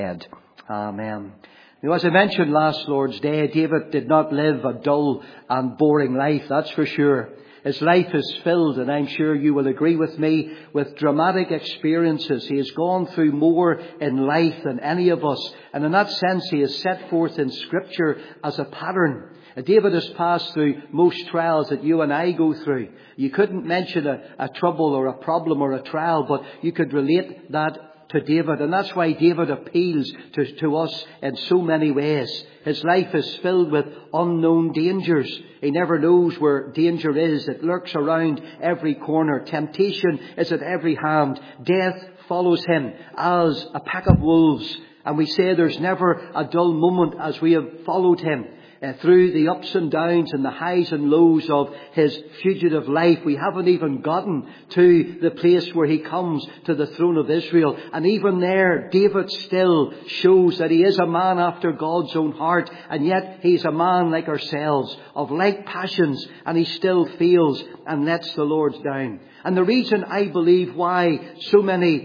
Amen. Now, as I mentioned last Lord's Day, David did not live a dull and boring life, that's for sure. His life is filled, and I'm sure you will agree with me, with dramatic experiences. He has gone through more in life than any of us. And in that sense, he is set forth in Scripture as a pattern. David has passed through most trials that you and I go through. You couldn't mention a trouble or a problem or a trial, but you could relate that to David. And that's why David appeals to us in so many ways. His life is filled with unknown dangers. He never knows where danger is. It lurks around every corner. Temptation is at every hand. Death follows him as a pack of wolves. And we say there's never a dull moment as we have followed him. Through the ups and downs and the highs and lows of his fugitive life. We haven't even gotten to the place where he comes to the throne of Israel. And even there, David still shows that he is a man after God's own heart. And yet he's a man like ourselves, of like passions. And he still feels and lets the Lord down. And the reason I believe why so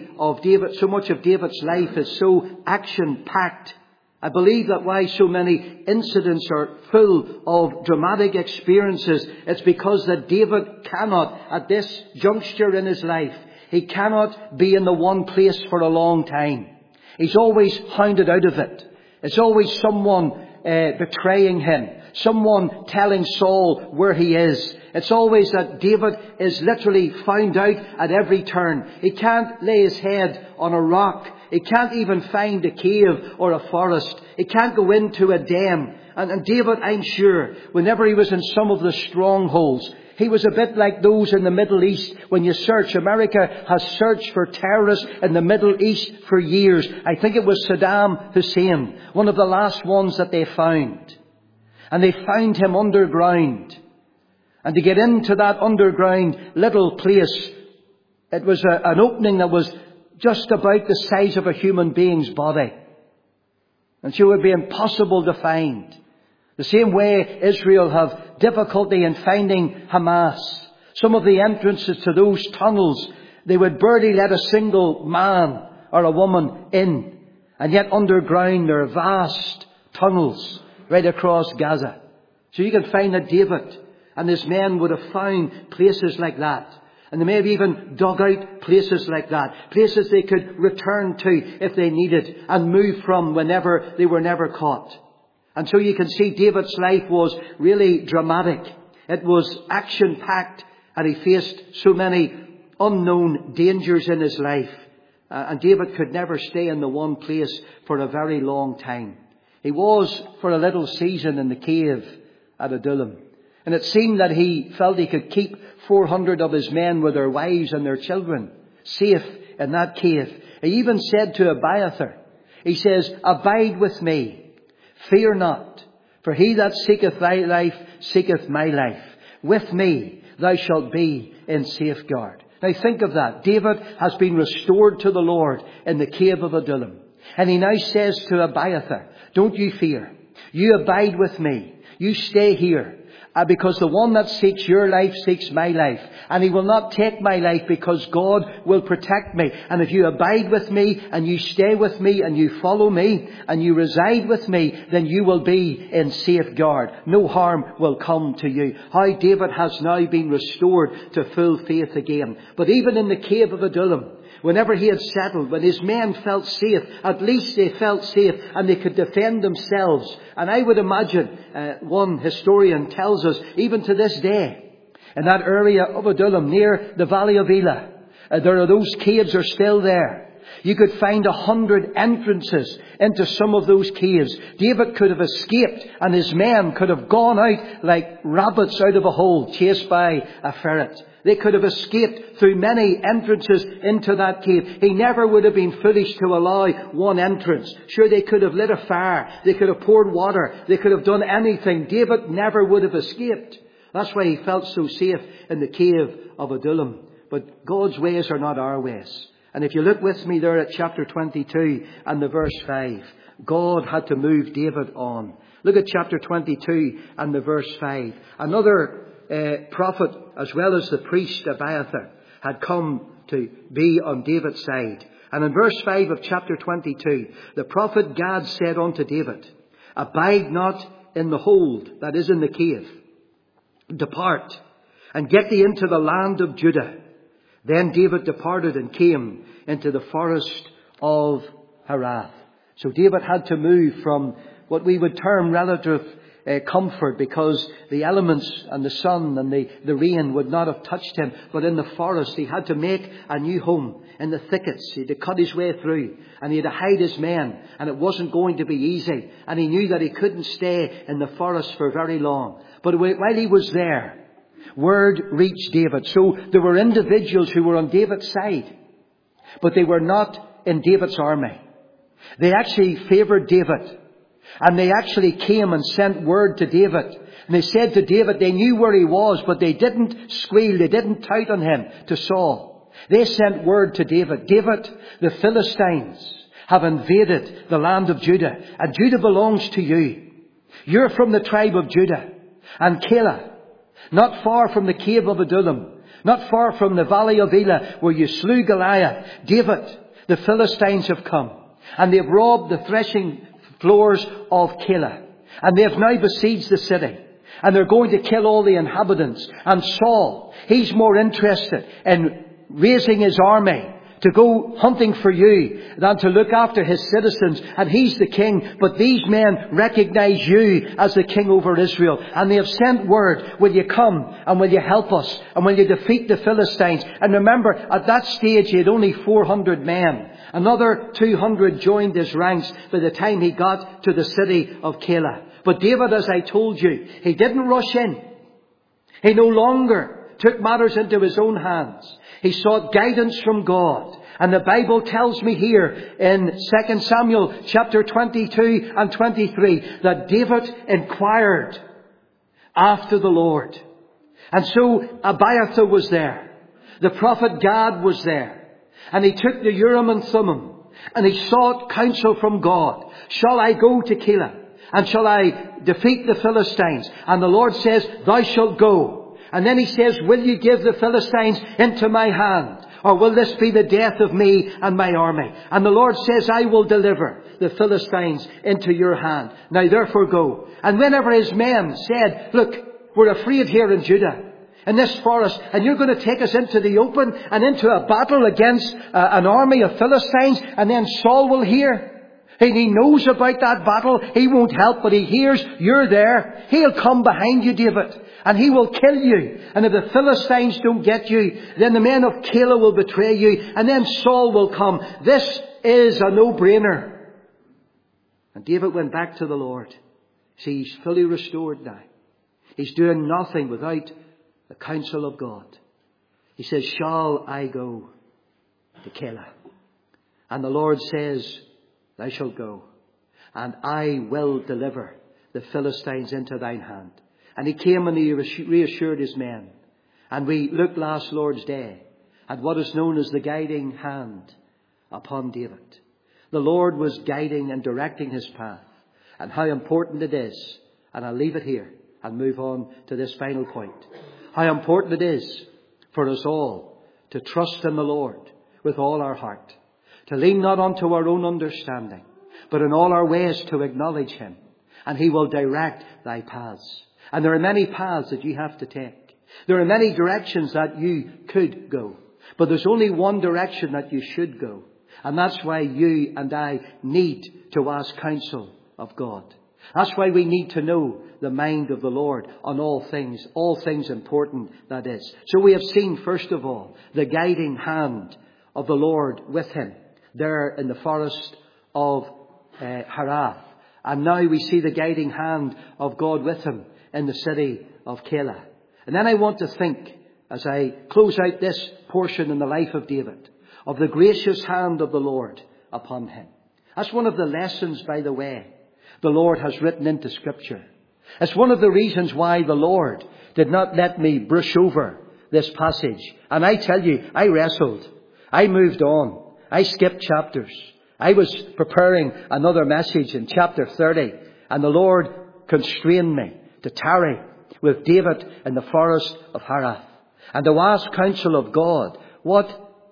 much of David's life is so action-packed, I believe that why so many incidents are full of dramatic experiences, it's because that David cannot, at this juncture in his life, he cannot be in the one place for a long time. He's always hounded out of it. It's always someone betraying him, someone telling Saul where he is. It's always that David is literally found out at every turn. He can't lay his head on a rock. He can't even find a cave or a forest. He can't go into a den. And David, I'm sure, whenever he was in some of the strongholds, he was a bit like those in the Middle East. When you search, America has searched for terrorists in the Middle East for years. I think it was Saddam Hussein, one of the last ones that they found. And they found him underground. And to get into that underground little place, it was an opening that was just about the size of a human being's body. And so it would be impossible to find. The same way Israel have difficulty in finding Hamas. Some of the entrances to those tunnels, they would barely let a single man or a woman in. And yet underground there are vast tunnels right across Gaza. So you can find that David and his men would have found places like that. And they may have even dug out places like that. Places they could return to if they needed and move from whenever they were never caught. And so you can see David's life was really dramatic. It was action-packed and he faced so many unknown dangers in his life. And David could never stay in the one place for a very long time. He was for a little season in the cave at Adullam. And it seemed that he felt he could keep 400 of his men with their wives and their children safe in that cave. He even said to Abiathar, he says, "Abide with me, fear not, for he that seeketh thy life seeketh my life. With me thou shalt be in safeguard." Now think of that. David has been restored to the Lord in the cave of Adullam. And he now says to Abiathar, "Don't you fear. You abide with me. You stay here. Because the one that seeks your life seeks my life. And he will not take my life because God will protect me. And if you abide with me and you stay with me and you follow me and you reside with me, then you will be in safeguard. No harm will come to you." How David has now been restored to full faith again. But even in the cave of Adullam, whenever he had settled, when his men felt safe, at least they felt safe and they could defend themselves. And I would imagine, one historian tells us, even to this day, in that area of Adullam, near the valley of Elah, those caves are still there. You could find 100 entrances into some of those caves. David could have escaped and his men could have gone out like rabbits out of a hole chased by a ferret. They could have escaped through many entrances into that cave. He never would have been foolish to allow one entrance. Sure, they could have lit a fire. They could have poured water. They could have done anything. David never would have escaped. That's why he felt so safe in the cave of Adullam. But God's ways are not our ways. And if you look with me there at chapter 22 and the verse 5, God had to move David on. Look at chapter 22 and the verse 5. Another prophet, as well as the priest Abiathar, had come to be on David's side. And in verse 5 of chapter 22, the prophet Gad said unto David, Abide not in the hold, that is in the cave. Depart, and get thee into the land of Judah. Then David departed and came into the forest of Harath. So David had to move from what we would term relative comfort, because the elements and the sun and the rain would not have touched him. But in the forest he had to make a new home in the thickets. He had to cut his way through, and he had to hide his men, and it wasn't going to be easy. And he knew that he couldn't stay in the forest for very long. But while he was there, word reached David. So there were individuals who were on David's side, but they were not in David's army. They actually favoured David. And they actually came and sent word to David. And they said to David, they knew where he was, but they didn't squeal, they didn't tout on him to Saul. They sent word to David, David, the Philistines have invaded the land of Judah, and Judah belongs to you. You're from the tribe of Judah. And Keilah, not far from the cave of Adullam, not far from the valley of Elah, where you slew Goliath, David, the Philistines have come, and they've robbed the threshing floors of Keilah. And they have now besieged the city. And they're going to kill all the inhabitants. And Saul, he's more interested in raising his army to go hunting for you than to look after his citizens. And he's the king. But these men recognize you as the king over Israel. And they have sent word, will you come and will you help us? And will you defeat the Philistines? And remember, at that stage he had only 400 men. Another 200 joined his ranks by the time he got to the city of Keilah. But David, as I told you, he didn't rush in. He no longer took matters into his own hands. He sought guidance from God. And the Bible tells me here in 2 Samuel chapter 22 and 23 that David inquired after the Lord. And so Abiathar was there. The prophet Gad was there. And he took the Urim and Thummim, and he sought counsel from God. Shall I go to Keilah? And shall I defeat the Philistines? And the Lord says, thou shalt go. And then he says, will you give the Philistines into my hand? Or will this be the death of me and my army? And the Lord says, I will deliver the Philistines into your hand. Now therefore go. And whenever his men said, look, we're afraid here in Judah, in this forest, and you're going to take us into the open and into a battle against an army of Philistines, and then Saul will hear. And he knows about that battle. He won't help, but he hears you're there. He'll come behind you, David, and he will kill you. And if the Philistines don't get you, then the men of Keilah will betray you, and then Saul will come. This is a no-brainer. And David went back to the Lord. See, he's fully restored now. He's doing nothing without the counsel of God. He says, shall I go to Keilah? And the Lord says, thou shalt go, and I will deliver the Philistines into thine hand. And he came and he reassured his men. And we looked last Lord's Day at what is known as the guiding hand upon David. The Lord was guiding and directing his path, and how important it is. And I'll leave it here and move on to this final point. How important it is for us all to trust in the Lord with all our heart, to lean not unto our own understanding, but in all our ways to acknowledge him, and he will direct thy paths. And there are many paths that you have to take. There are many directions that you could go, but there's only one direction that you should go. And that's why you and I need to ask counsel of God. That's why we need to know the mind of the Lord on all things important, that is. So we have seen, first of all, the guiding hand of the Lord with him there in the forest of Harath. And now we see the guiding hand of God with him in the city of Keilah. And then I want to think, as I close out this portion in the life of David, of the gracious hand of the Lord upon him. That's one of the lessons, by the way, the Lord has written into Scripture. It's one of the reasons why the Lord did not let me brush over this passage. And I tell you, I wrestled. I moved on. I skipped chapters. I was preparing another message in chapter 30, and the Lord constrained me to tarry with David in the forest of Harath and to ask counsel of God. What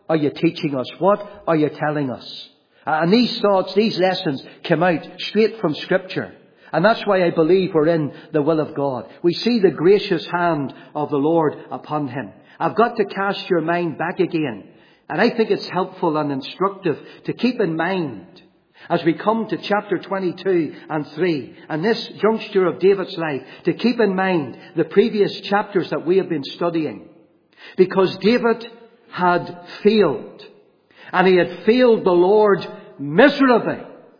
are you teaching us? What are you telling us? And these thoughts, these lessons come out straight from Scripture. And that's why I believe we're in the will of God. We see the gracious hand of the Lord upon him. I've got to cast your mind back again. And I think it's helpful and instructive to keep in mind as we come to chapter 22 and 3 and this juncture of David's life, to keep in mind the previous chapters that we have been studying. Because David had failed. And he had failed the Lord miserably.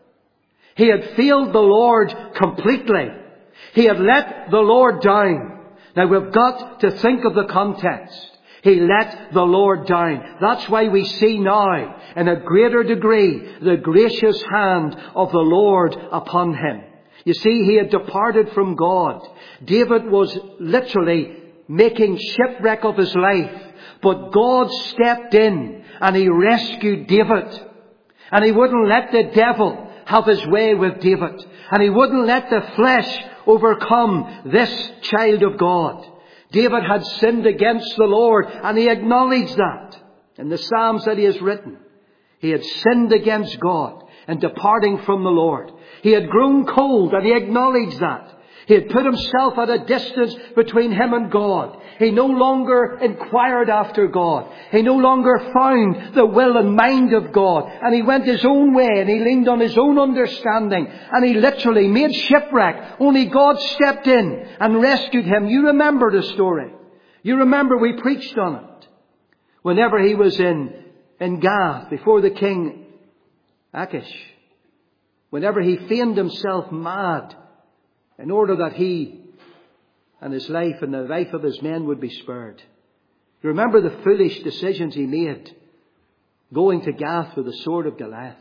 He had failed the Lord completely. He had let the Lord down. Now we've got to think of the context. He let the Lord down. That's why we see now, in a greater degree, the gracious hand of the Lord upon him. You see, he had departed from God. David was literally making shipwreck of his life. But God stepped in and he rescued David. And he wouldn't let the devil have his way with David. And he wouldn't let the flesh overcome this child of God. David had sinned against the Lord, and he acknowledged that. In the Psalms that he has written, he had sinned against God in departing from the Lord. He had grown cold, and he acknowledged that. He had put himself at a distance between him and God. He no longer inquired after God. He no longer found the will and mind of God. And he went his own way and he leaned on his own understanding. And he literally made shipwreck. Only God stepped in and rescued him. You remember the story. You remember we preached on it. Whenever he was in Gath before the king Achish. Whenever he feigned himself mad in order that he and his life and the life of his men would be spared. You remember the foolish decisions he made, going to Gath with the sword of Goliath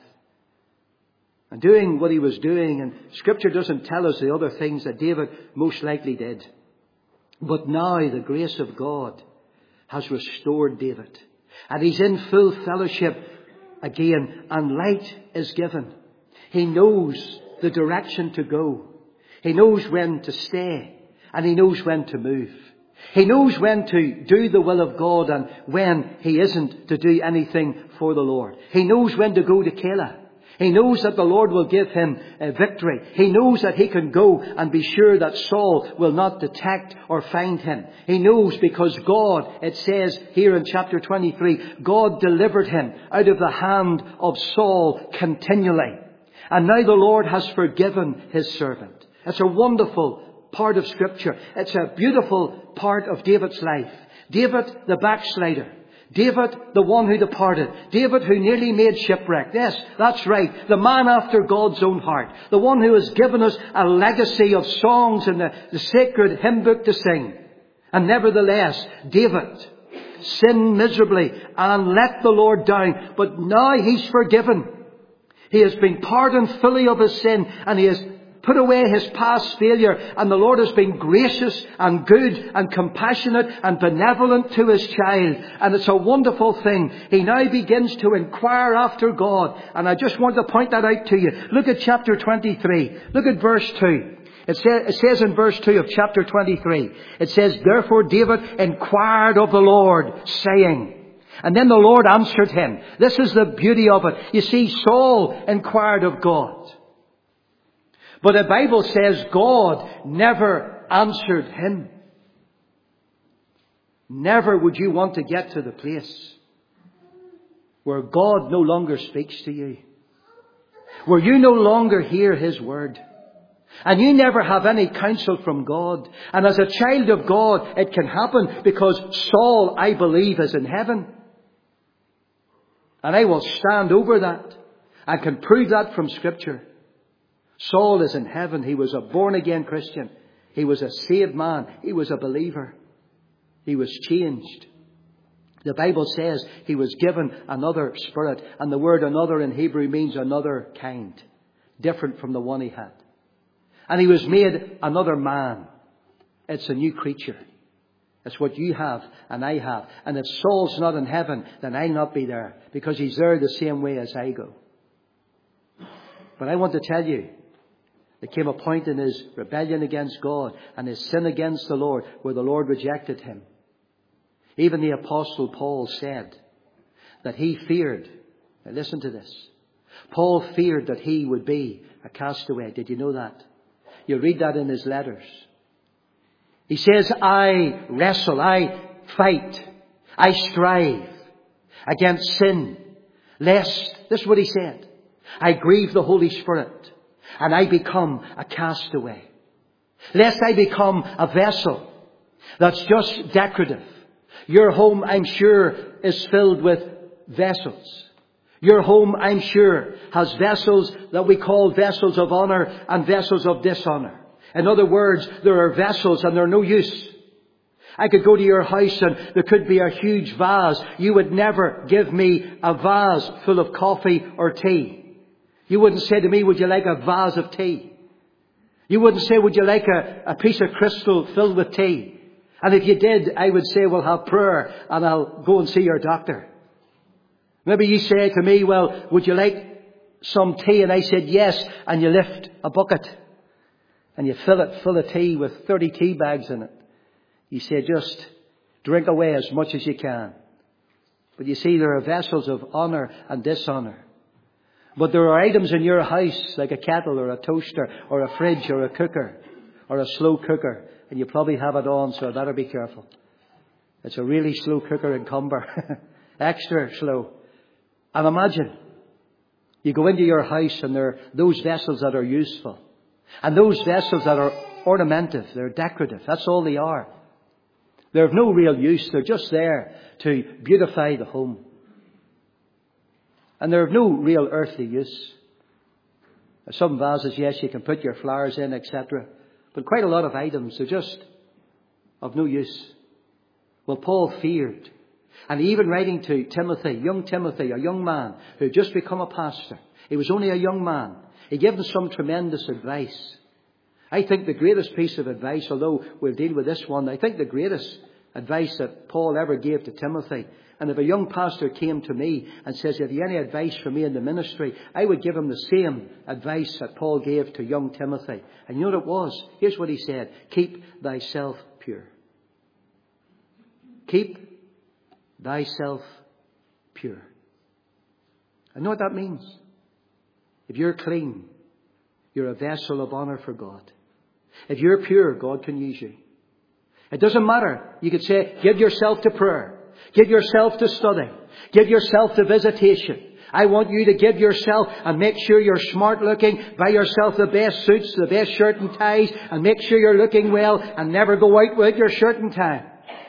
and doing what he was doing. And Scripture doesn't tell us the other things that David most likely did. But now the grace of God has restored David. And he's in full fellowship again, and light is given. He knows the direction to go. He knows when to stay, and he knows when to move. He knows when to do the will of God and when he isn't to do anything for the Lord. He knows when to go to Keilah. He knows that the Lord will give him a victory. He knows that he can go and be sure that Saul will not detect or find him. He knows because God, it says here in chapter 23, God delivered him out of the hand of Saul continually. And now the Lord has forgiven his servant. It's a wonderful part of Scripture. It's a beautiful part of David's life. David, the backslider. David, the one who departed. David, who nearly made shipwreck. Yes, that's right. The man after God's own heart. The one who has given us a legacy of songs in the sacred hymn book to sing. And nevertheless, David sinned miserably and let the Lord down. But now he's forgiven. He has been pardoned fully of his sin, and he has put away his past failure, and the Lord has been gracious and good and compassionate and benevolent to his child. And it's a wonderful thing. He now begins to inquire after God. And I just want to point that out to you. Look at chapter 23. Look at verse 2. It says in verse 2 of chapter 23, it says, "Therefore David inquired of the Lord, saying..." And then the Lord answered him. This is the beauty of it. You see, Saul inquired of God. But the Bible says God never answered him. Never would you want to get to the place where God no longer speaks to you. Where you no longer hear his word. And you never have any counsel from God. And as a child of God, it can happen because Saul, I believe, is in heaven. And I will stand over that. I can prove that from Scripture. Saul is in heaven. He was a born-again Christian. He was a saved man. He was a believer. He was changed. The Bible says he was given another spirit. And the word another in Hebrew means another kind. Different from the one he had. And he was made another man. It's a new creature. It's what you have and I have. And if Saul's not in heaven, then I'll not be there. Because he's there the same way as I go. But I want to tell you, there came a point in his rebellion against God and his sin against the Lord where the Lord rejected him. Even the Apostle Paul said that he feared. Now listen to this. Paul feared that he would be a castaway. Did you know that? You read that in his letters. He says, I wrestle, I fight, I strive against sin, lest, this is what he said, I grieve the Holy Spirit and I become a castaway. Lest I become a vessel that's just decorative. Your home, I'm sure, is filled with vessels. Your home, I'm sure, has vessels that we call vessels of honour and vessels of dishonour. In other words, there are vessels and they're no use. I could go to your house and there could be a huge vase. You would never give me a vase full of coffee or tea. You wouldn't say to me, would you like a vase of tea? You wouldn't say, would you like a piece of crystal filled with tea? And if you did, I would say, well, have prayer and I'll go and see your doctor. Maybe you say to me, well, would you like some tea? And I said, yes. And you lift a bucket and you fill it full of tea with 30 tea bags in it. You say, just drink away as much as you can. But you see, there are vessels of honour and dishonour. But there are items in your house, like a kettle or a toaster or a fridge or a cooker or a slow cooker. And you probably have it on, so I better be careful. It's a really slow cooker in Cumber. Extra slow. And imagine, you go into your house and there are those vessels that are useful. And those vessels that are ornamental, they're decorative. That's all they are. They're of no real use. They're just there to beautify the home. And they're of no real earthly use. Some vases, yes, you can put your flowers in, etc. But quite a lot of items, they're just of no use. Well, Paul feared. And even writing to Timothy, a young man who had just become a pastor. He was only a young man. He gave him some tremendous advice. I think the greatest piece of advice, although we'll deal with this one, I think the greatest advice that Paul ever gave to Timothy. And if a young pastor came to me and says, have you any advice for me in the ministry? I would give him the same advice that Paul gave to young Timothy. And you know what it was? Here's what he said. Keep thyself pure. Keep thyself pure. I know what that means. If you're clean, you're a vessel of honour for God. If you're pure, God can use you. It doesn't matter. You could say, give yourself to prayer. Give yourself to study. Give yourself to visitation. I want you to give yourself and make sure you're smart looking. Buy yourself the best suits, the best shirt and ties, and make sure you're looking well and never go out with your shirt and tie.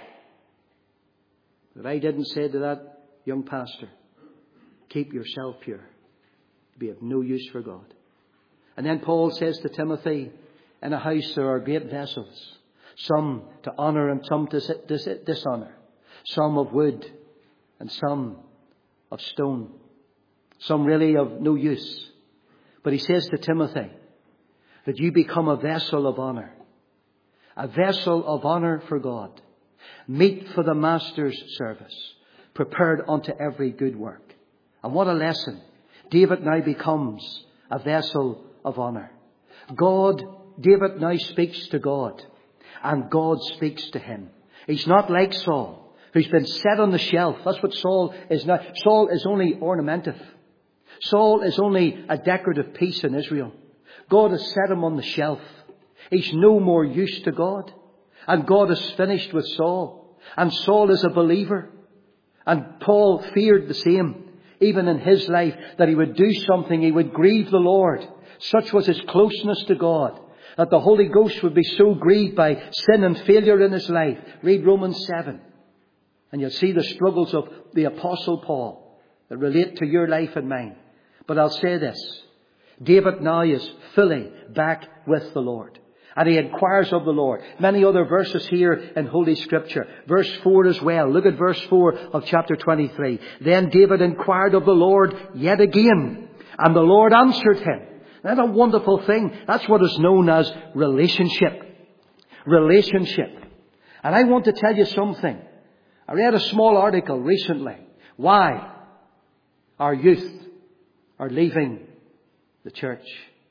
But I didn't say to that young pastor, keep yourself pure. Be of no use for God. And then Paul says to Timothy, in a house there are great vessels. Some to honour and some to dishonour. Some of wood and some of stone. Some really of no use. But he says to Timothy that you become a vessel of honour. A vessel of honour for God. Meet for the Master's service. Prepared unto every good work. And what a lesson. David now becomes a vessel of honour. David now speaks to God. And God speaks to him. He's not like Saul, who's been set on the shelf. That's what Saul is now. Saul is only ornamental. Saul is only a decorative piece in Israel. God has set him on the shelf. He's no more use to God. And God is finished with Saul. And Saul is a believer. And Paul feared the same, even in his life, that he would do something, he would grieve the Lord. Such was his closeness to God, that the Holy Ghost would be so grieved by sin and failure in his life. Read Romans 7. And you'll see the struggles of the Apostle Paul that relate to your life and mine. But I'll say this. David now is fully back with the Lord. And he inquires of the Lord. Many other verses here in Holy Scripture. Verse 4 as well. Look at verse 4 of chapter 23. Then David inquired of the Lord yet again. And the Lord answered him. That's a wonderful thing. That's what is known as relationship. Relationship. And I want to tell you something. I read a small article recently. Why our youth are leaving the church.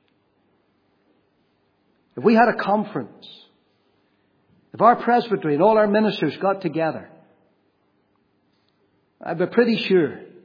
If we had a conference, if our presbytery and all our ministers got together, I'd be pretty sure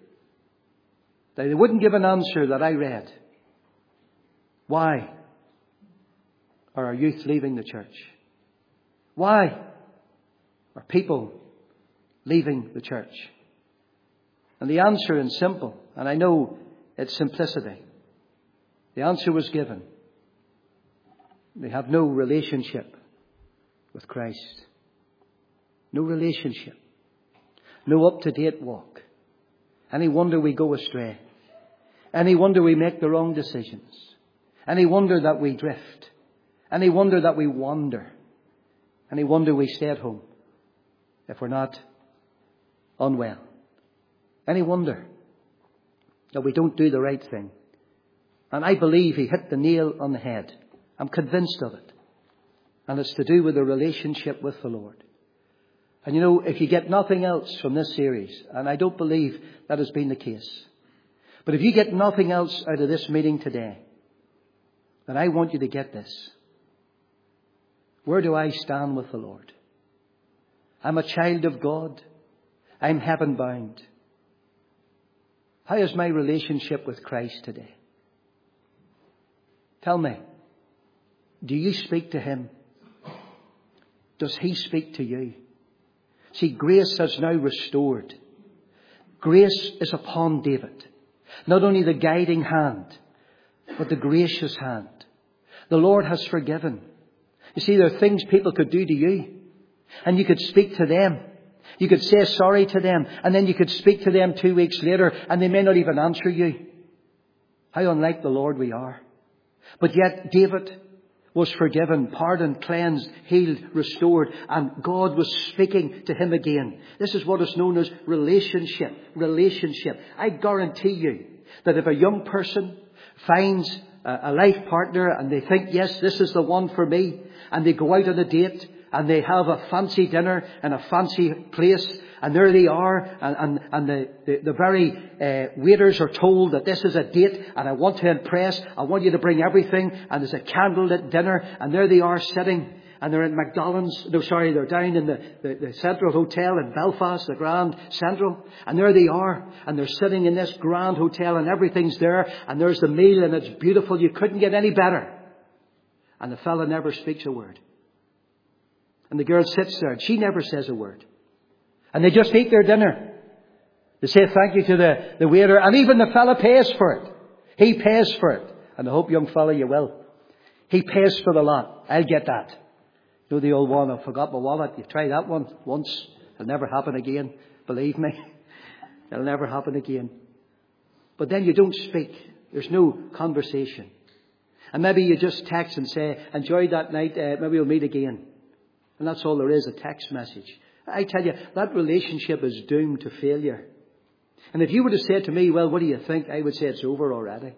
They wouldn't give an answer that I read. Why are our youth leaving the church? Why are people leaving the church? And the answer is simple, and I know it's simplicity. The answer was given. They have no relationship with Christ. No relationship. No up-to-date walk. Any wonder we go astray? Any wonder we make the wrong decisions? Any wonder that we drift? Any wonder that we wander? Any wonder we stay at home if we're not unwell? Any wonder that we don't do the right thing? And I believe he hit the nail on the head. I'm convinced of it. And it's to do with a relationship with the Lord. And you know, if you get nothing else from this series, and I don't believe that has been the case, but if you get nothing else out of this meeting today, then I want you to get this. Where do I stand with the Lord? I'm a child of God. I'm heaven bound. How is my relationship with Christ today? Tell me, do you speak to him? Does he speak to you? See, grace has now restored. Grace is upon David. Not only the guiding hand, but the gracious hand. The Lord has forgiven. You see, there are things people could do to you, and you could speak to them. You could say sorry to them, and then you could speak to them 2 weeks later, and they may not even answer you. How unlike the Lord we are. But yet David was forgiven, pardoned, cleansed, healed, restored, and God was speaking to him again. This is what is known as relationship. Relationship. I guarantee you that if a young person finds a life partner and they think, yes, this is the one for me, and they go out on a date and they have a fancy dinner in a fancy place, and there they are, and the very waiters are told that this is a date, and I want to impress, I want you to bring everything, and there's a candlelit dinner, and there they are sitting, and they're in they're down in the Central Hotel in Belfast, the Grand Central, and there they are, and they're sitting in this grand hotel, and everything's there, and there's the meal, and it's beautiful, you couldn't get any better. And the fella never speaks a word. And the girl sits there, and she never says a word. And they just eat their dinner. They say thank you to the waiter. And even the fella pays for it. He pays for it. And I hope, young fella, you will. He pays for the lot. I'll get that. You know the old one, I forgot my wallet. You try that one once. It'll never happen again. Believe me. It'll never happen again. But then you don't speak. There's no conversation. And maybe you just text and say, enjoy that night. Maybe we'll meet again. And that's all there is, a text message. I tell you, that relationship is doomed to failure. And if you were to say to me, well, what do you think? I would say it's over already.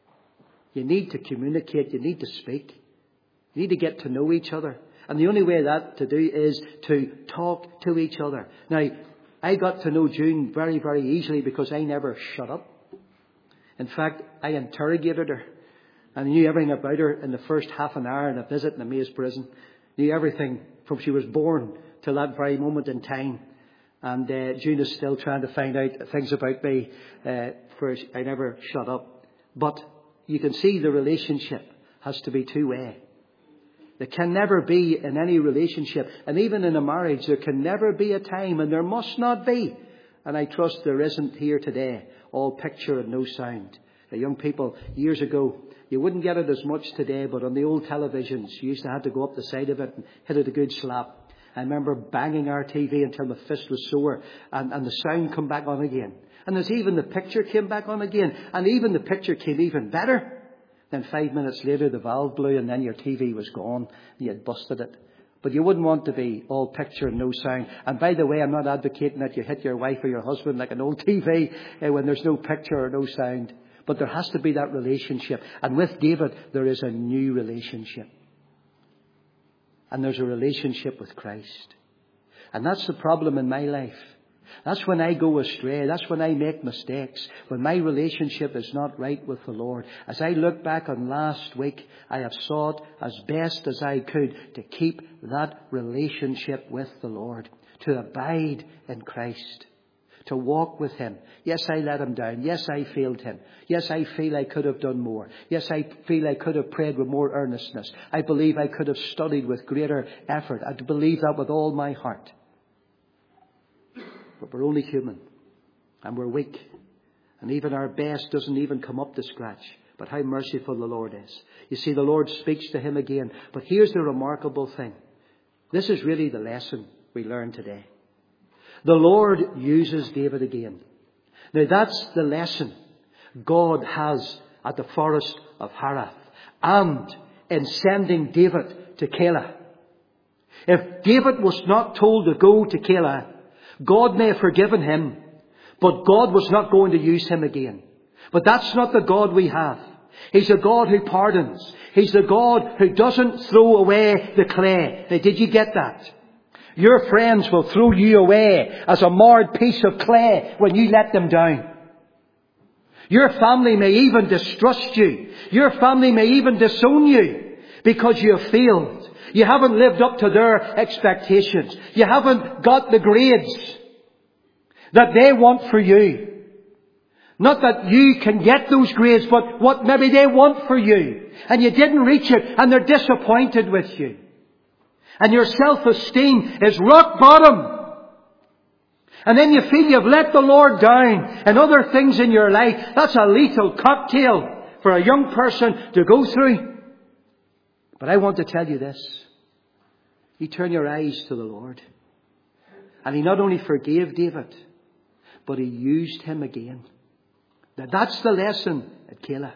You need to communicate. You need to speak. You need to get to know each other. And the only way that to do is to talk to each other. Now, I got to know June very, very easily because I never shut up. In fact, I interrogated her. And I knew everything about her in the first half an hour in a visit in the Maze prison. Knew everything from she was born till that very moment in time. And June is still trying to find out things about me. For I never shut up. But you can see the relationship has to be two-way. There can never be in any relationship, and even in a marriage, there can never be a time, and there must not be. And I trust there isn't here today, all picture and no sound. The young people, years ago, you wouldn't get it as much today, but on the old televisions, you used to have to go up the side of it and hit it a good slap. I remember banging our TV until my fist was sore, and the sound come back on again. And there's even the picture came back on again, and even the picture came even better. Then 5 minutes later, the valve blew, and then your TV was gone. You had busted it. But you wouldn't want to be all picture and no sound. And by the way, I'm not advocating that you hit your wife or your husband like an old TV when there's no picture or no sound. But there has to be that relationship. And with David, there is a new relationship. And there's a relationship with Christ. And that's the problem in my life. That's when I go astray. That's when I make mistakes. When my relationship is not right with the Lord. As I look back on last week, I have sought as best as I could to keep that relationship with the Lord. To abide in Christ. to walk with him. Yes, I let him down. Yes, I failed him. Yes, I feel I could have done more. Yes, I feel I could have prayed with more earnestness. I believe I could have studied with greater effort. I believe that with all my heart. But we're only human. And we're weak. And even our best doesn't even come up to scratch. But how merciful the Lord is. You see, the Lord speaks to him again. But here's the remarkable thing. This is really the lesson we learn today. The Lord uses David again. Now that's the lesson God has at the forest of Harath. And in sending David to Keilah. If David was not told to go to Keilah, God may have forgiven him. But God was not going to use him again. But that's not the God we have. He's a God who pardons. He's the God who doesn't throw away the clay. Now, did you get that? Your friends will throw you away as a marred piece of clay when you let them down. Your family may even distrust you. Your family may even disown you because you have failed. You haven't lived up to their expectations. You haven't got the grades that they want for you. Not that you can get those grades, but what maybe they want for you. And you didn't reach it, and they're disappointed with you. And your self-esteem is rock bottom. And then you feel you've let the Lord down and other things in your life. That's a lethal cocktail for a young person to go through. But I want to tell you this. You turn your eyes to the Lord. And he not only forgave David, but he used him again. Now that's the lesson at Keilah.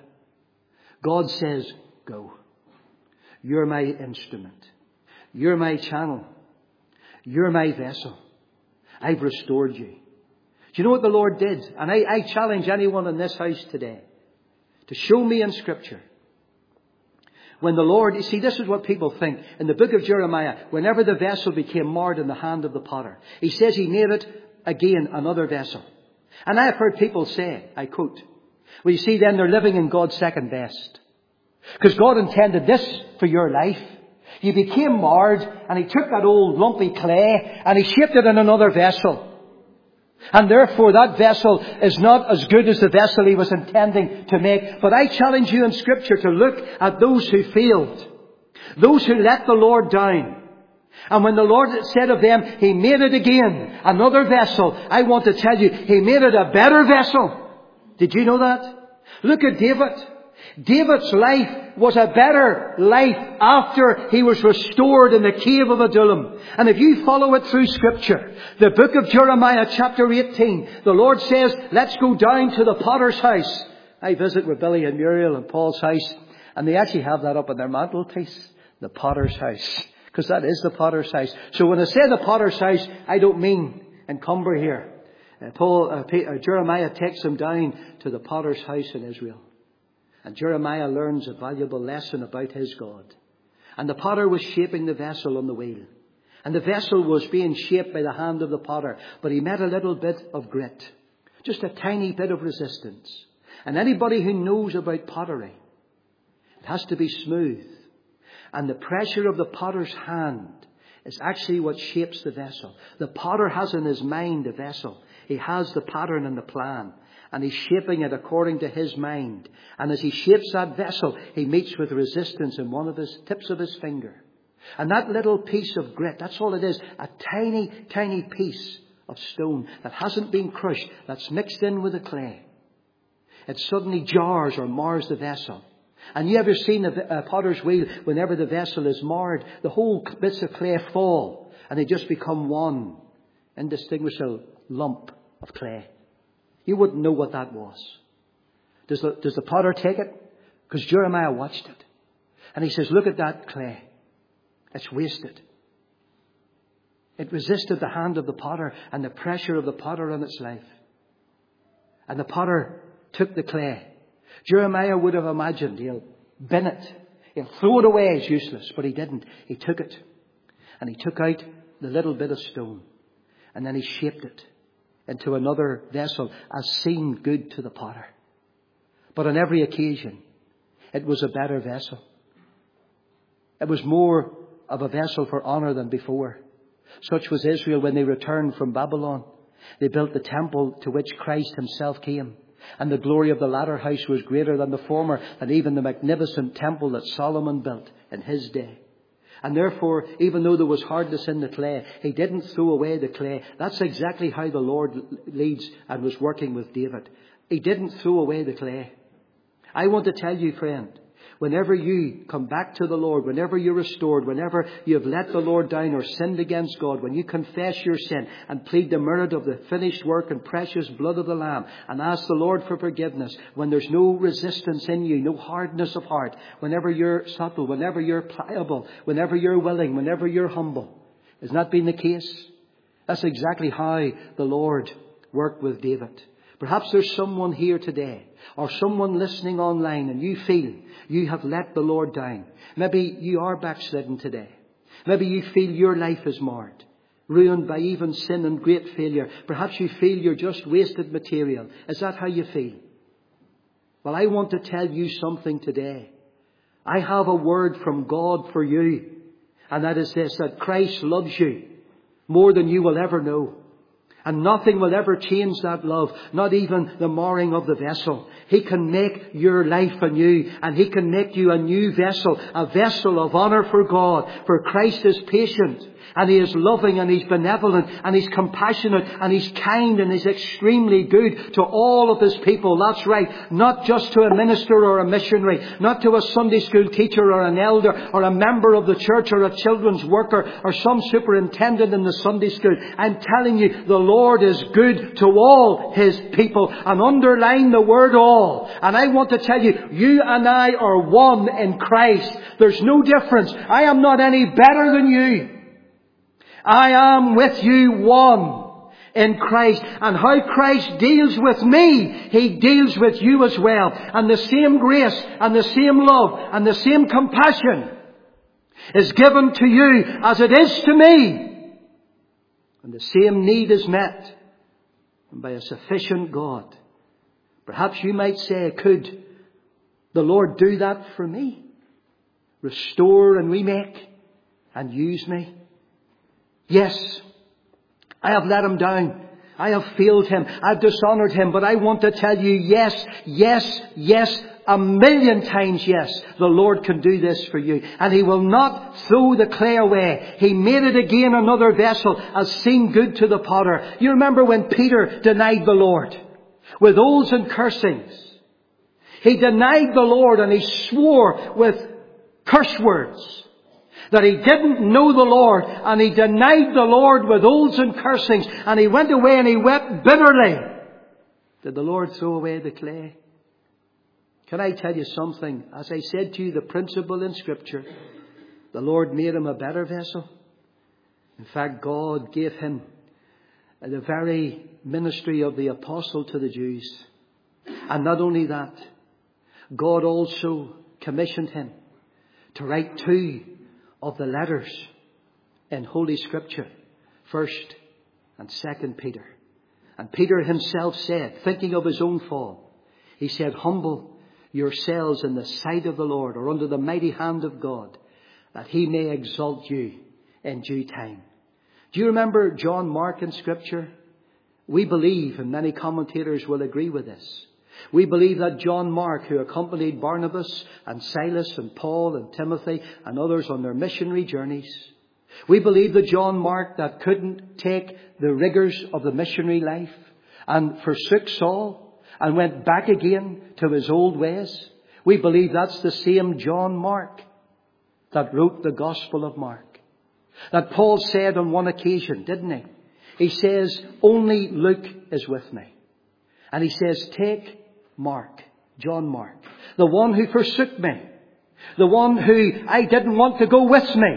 God says, go. You're my instrument. You're my channel. You're my vessel. I've restored you. Do you know what the Lord did? And I challenge anyone in this house today to show me in Scripture. When the Lord, you see, this is what people think. In the book of Jeremiah, whenever the vessel became marred in the hand of the potter, he says he made it again another vessel. And I have heard people say, I quote, well, you see, then they're living in God's second best. Because God intended this for your life. You became marred, and he took that old lumpy clay, and he shaped it in another vessel. And therefore that vessel is not as good as the vessel he was intending to make. But I challenge you in Scripture to look at those who failed. Those who let the Lord down. And when the Lord said of them, he made it again, another vessel, I want to tell you, he made it a better vessel. Did you know that? Look at David. David's life was a better life after he was restored in the cave of Adullam. And if you follow it through Scripture, the book of Jeremiah chapter 18, the Lord says, let's go down to the potter's house. I visit with Billy and Muriel and Paul's house, and they actually have that up on their mantelpiece, the potter's house. Because that is the potter's house. So when I say the potter's house, I don't mean in Cumber here. Jeremiah takes them down to the potter's house in Israel. And Jeremiah learns a valuable lesson about his God. And the potter was shaping the vessel on the wheel. And the vessel was being shaped by the hand of the potter. But he met a little bit of grit. Just a tiny bit of resistance. And anybody who knows about pottery, it has to be smooth. And the pressure of the potter's hand is actually what shapes the vessel. The potter has in his mind a vessel. He has the pattern and the plan. And he's shaping it according to his mind. And as he shapes that vessel, he meets with resistance in one of his tips of his finger. And that little piece of grit, that's all it is. A tiny, tiny piece of stone that hasn't been crushed, that's mixed in with the clay. It suddenly jars or mars the vessel. And you ever seen a potter's wheel, whenever the vessel is marred, the whole bits of clay fall and they just become one indistinguishable lump of clay. You wouldn't know what that was. Does the potter take it? Because Jeremiah watched it. And he says, look at that clay. It's wasted. It resisted the hand of the potter and the pressure of the potter on its life. And the potter took the clay. Jeremiah would have imagined he'll bin it. He'll throw it away as useless. But he didn't. He took it. And he took out the little bit of stone. And then he shaped it into another vessel as seemed good to the potter. But on every occasion, it was a better vessel. It was more of a vessel for honor than before. Such was Israel when they returned from Babylon. They built the temple to which Christ himself came. And the glory of the latter house was greater than the former, and even the magnificent temple that Solomon built in his day. And therefore, even though there was hardness in the clay, he didn't throw away the clay. That's exactly how the Lord leads and was working with David. He didn't throw away the clay. I want to tell you, friend, whenever you come back to the Lord, whenever you're restored, whenever you have let the Lord down or sinned against God, when you confess your sin and plead the merit of the finished work and precious blood of the Lamb and ask the Lord for forgiveness, when there's no resistance in you, no hardness of heart, whenever you're subtle, whenever you're pliable, whenever you're willing, whenever you're humble. Has that been the case? That's exactly how the Lord worked with David. Perhaps there's someone here today or someone listening online and you feel you have let the Lord down. Maybe you are backslidden today. Maybe you feel your life is marred, ruined by even sin and great failure. Perhaps you feel you're just wasted material. Is that how you feel? Well, I want to tell you something today. I have a word from God for you. And that is this, that Christ loves you more than you will ever know. And nothing will ever change that love, not even the marring of the vessel. He can make your life anew, and He can make you a new vessel, a vessel of honour for God. For Christ is patient, and He is loving, and He's benevolent, and He's compassionate, and He's kind, and He's extremely good to all of His people. That's right. Not just to a minister or a missionary, not to a Sunday school teacher or an elder or a member of the church or a children's worker or some superintendent in the Sunday school. I'm telling you, the Lord is good to all His people. And underline the word all. And I want to tell you, you and I are one in Christ. There's no difference. I am not any better than you. I am with you one in Christ. And how Christ deals with me, He deals with you as well. And the same grace and the same love and the same compassion is given to you as it is to me. And the same need is met by a sufficient God. Perhaps you might say, could the Lord do that for me? Restore and remake and use me? Yes, I have let Him down. I have failed Him. I've dishonoured Him. But I want to tell you, yes, yes, yes, a million times yes, the Lord can do this for you. And He will not throw the clay away. He made it again another vessel, as seemed good to the potter. You remember when Peter denied the Lord with oaths and cursings. He denied the Lord and he swore with curse words that he didn't know the Lord, and he denied the Lord with oaths and cursings, and he went away and he wept bitterly. Did the Lord throw away the clay? Can I tell you something? As I said to you, the principle in Scripture, the Lord made him a better vessel. In fact, God gave him the very ministry of the apostle to the Jews. And not only that, God also commissioned him to write 2 of the letters in Holy Scripture, 1st and 2nd Peter. And Peter himself said, thinking of his own fall, he said, humble yourselves in the sight of the Lord, or under the mighty hand of God, that He may exalt you in due time. Do you remember John Mark in Scripture? We believe, and many commentators will agree with this, we believe that John Mark, who accompanied Barnabas and Silas and Paul and Timothy and others on their missionary journeys, we believe that John Mark that couldn't take the rigours of the missionary life and forsook Saul and went back again to his old ways. We believe that's the same John Mark that wrote the Gospel of Mark. That Paul said on one occasion, didn't he? He says, only Luke is with me. And he says, take Mark, John Mark, the one who forsook me, the one who I didn't want to go with me.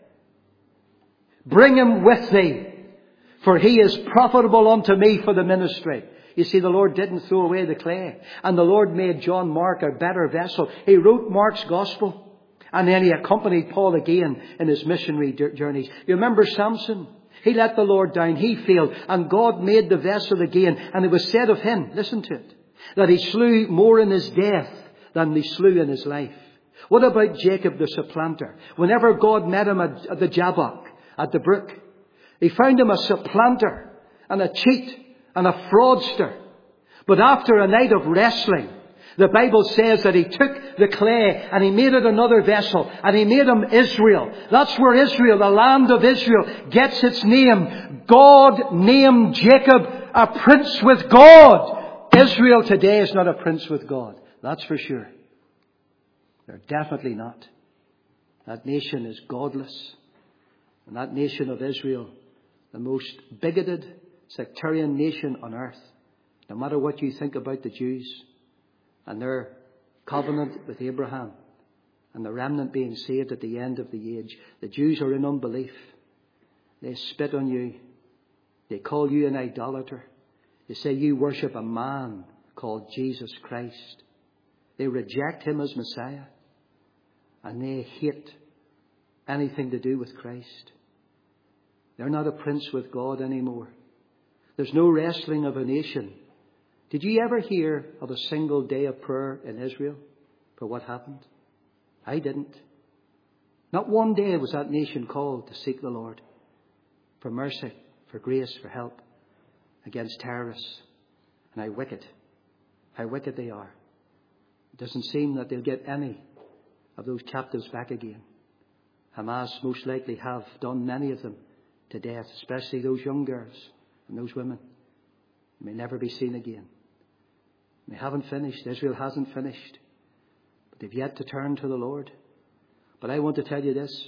Bring him with thee, for he is profitable unto me for the ministry. You see, the Lord didn't throw away the clay. And the Lord made John Mark a better vessel. He wrote Mark's Gospel. And then he accompanied Paul again in his missionary journeys. You remember Samson? He let the Lord down. He failed. And God made the vessel again. And it was said of him, listen to it, that he slew more in his death than he slew in his life. What about Jacob the supplanter? Whenever God met him at the Jabbok, at the brook, He found him a supplanter and a cheat and a fraudster. But after a night of wrestling, the Bible says that he took the clay and he made it another vessel and he made him Israel. That's where Israel, the land of Israel, gets its name. God named Jacob a prince with God. Israel today is not a prince with God. That's for sure. They're definitely not. That nation is godless. And that nation of Israel, the most bigoted, sectarian nation on earth. No matter what you think about the Jews and their covenant with Abraham and the remnant being saved at the end of the age, the Jews are in unbelief. They spit on you. They call you an idolater. They say you worship a man called Jesus Christ. They reject him as Messiah. And they hate anything to do with Christ. They're not a prince with God anymore. There's no wrestling of a nation. Did you ever hear of a single day of prayer in Israel for what happened? I didn't. Not one day was that nation called to seek the Lord for mercy, for grace, for help against terrorists. And how wicked they are. It doesn't seem that they'll get any of those captives back again. Hamas most likely have done many of them to death, especially those young girls and those women. They may never be seen again. They haven't finished. Israel hasn't finished. But they've yet to turn to the Lord. But I want to tell you this.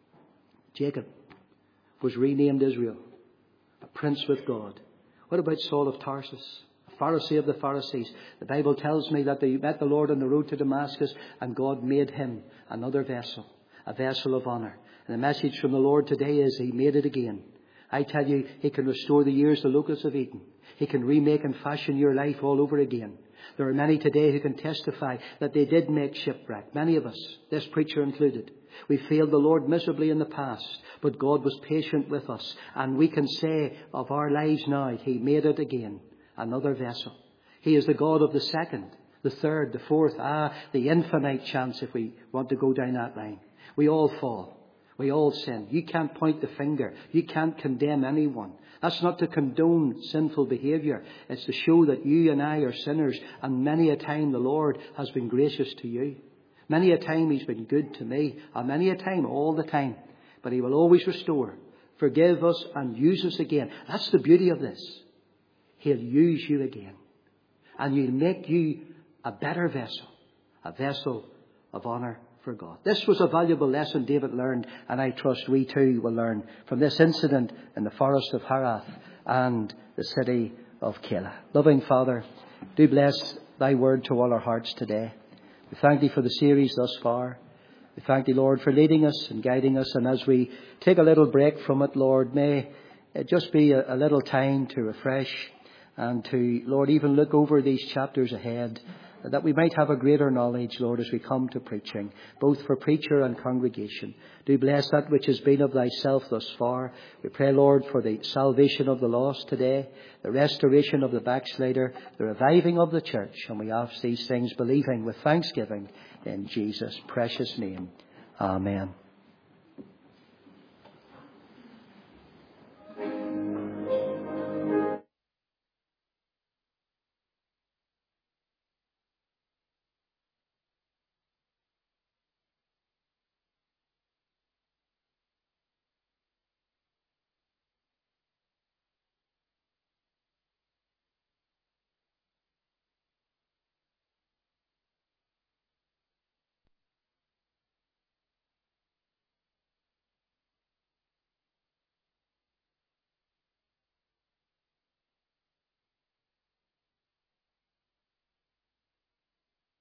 Jacob was renamed Israel, a prince with God. What about Saul of Tarsus, a Pharisee of the Pharisees? The Bible tells me that they met the Lord on the road to Damascus and God made him another vessel, a vessel of honour. And the message from the Lord today is he made it again. I tell you, he can restore the years the locusts have eaten. He can remake and fashion your life all over again. There are many today who can testify that they did make shipwreck. Many of us, this preacher included. We failed the Lord miserably in the past, but God was patient with us. And we can say of our lives now, he made it again. Another vessel. He is the God of the second, the third, the fourth, the infinite chance if we want to go down that line. We all fall. We all sin. You can't point the finger. You can't condemn anyone. That's not to condone sinful behaviour. It's to show that you and I are sinners. And many a time the Lord has been gracious to you. Many a time he's been good to me. And many a time, all the time. But he will always restore, forgive us and use us again. That's the beauty of this. He'll use you again. And he'll make you a better vessel. A vessel of honour for God. This was a valuable lesson David learned, and I trust we too will learn from this incident in the forest of Harath and the city of Keilah. Loving Father, do bless thy word to all our hearts today. We thank thee for the series thus far. We thank thee, Lord, for leading us and guiding us, and as we take a little break from it, Lord, may it just be a little time to refresh and to, Lord, even look over these chapters ahead, that we might have a greater knowledge, Lord, as we come to preaching, both for preacher and congregation. Do bless that which has been of thyself thus far. We pray, Lord, for the salvation of the lost today, the restoration of the backslider, the reviving of the church. And we ask these things believing with thanksgiving in Jesus' precious name. Amen.